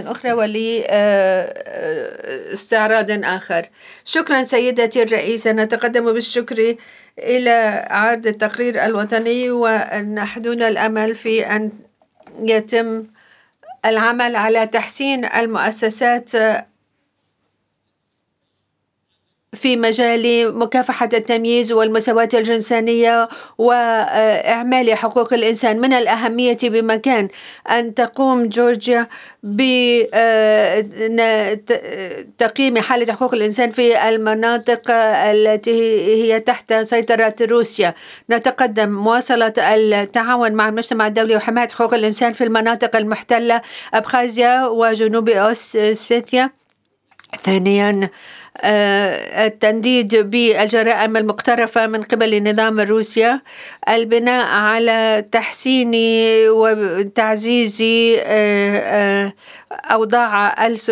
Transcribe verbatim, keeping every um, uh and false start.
أخرى ولاستعراض آخر. شكرا سيدتي الرئيسة. نتقدم بالشكر إلى عرض التقرير الوطني، ونحدون الأمل في أن يتم العمل على تحسين المؤسسات في مجال مكافحة التمييز والمساواة الجنسية وإعمال حقوق الإنسان. من الأهمية بمكان أن تقوم جورجيا بتقييم حالة حقوق الإنسان في المناطق التي هي تحت سيطرة روسيا. نتقدم مواصلة التعاون مع المجتمع الدولي وحماية حقوق الإنسان في المناطق المحتلة أبخازيا وجنوب أوسيتيا. ثانيا التنديد بالجرائم المقترفة من قبل نظام روسيا، البناء على تحسين وتعزيز أوضاع